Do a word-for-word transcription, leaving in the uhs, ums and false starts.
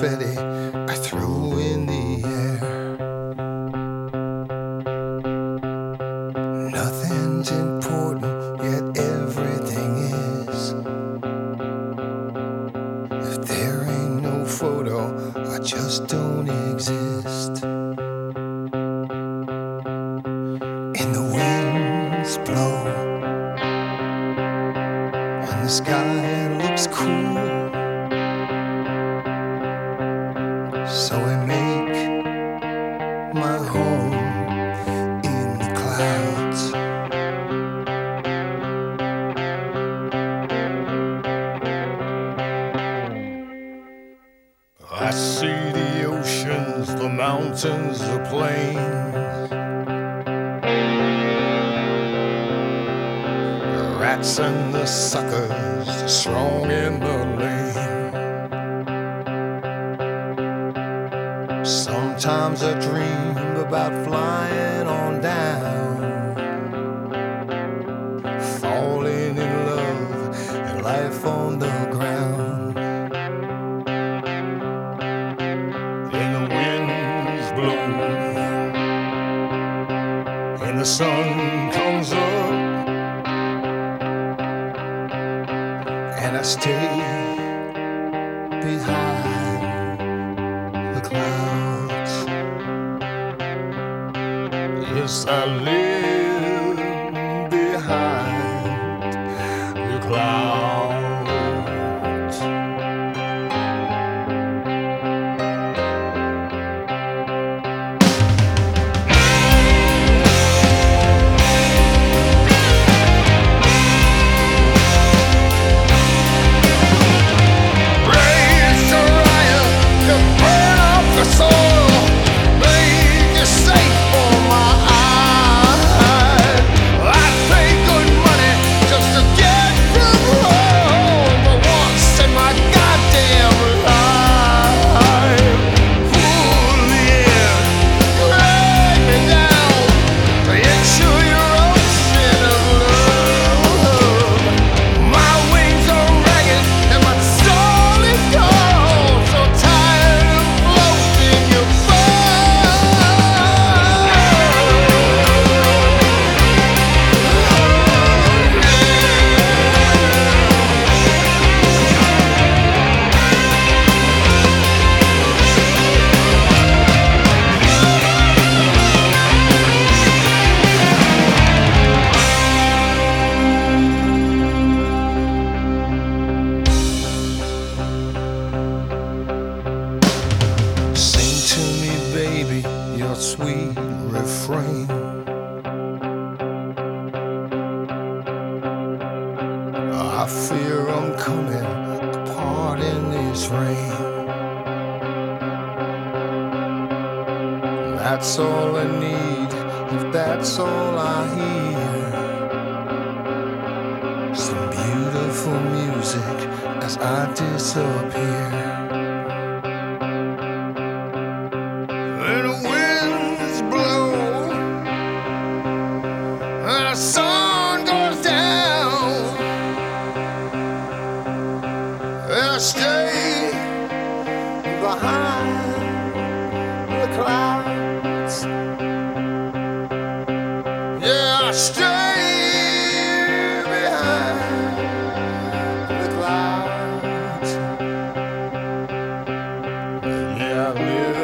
confetti I threw in the air. Nothing's important, yet everything is. If there ain't no photo, I just don't exist. And the winds blow, and the sky looks cool. So I make my home in the clouds. I see the oceans, the mountains, the plains, the rats and the suckers, the strong and the lame. Sometimes I dream about flying on down, falling in love and life on the ground. And the winds blow, and the sun comes up, and I stay behind the clouds. Yes, I live behind the clouds. Raise the riot to burn up the soil, make it safe for my eyes. I pay good money just to get from home for once in my goddamn life. Pull me in, drag me down into your ocean of love. My wings are ragged and my soul is gone, so tired of floating your Sing to me, baby, your sweet refrain. I fear I'm coming apart in this rain. That's all I need, if that's all I hear. Some beautiful music as I disappear. And the winds blow, and the sun goes down, and I stay behind the clouds. Yeah, I stay behind the clouds. Yeah, I live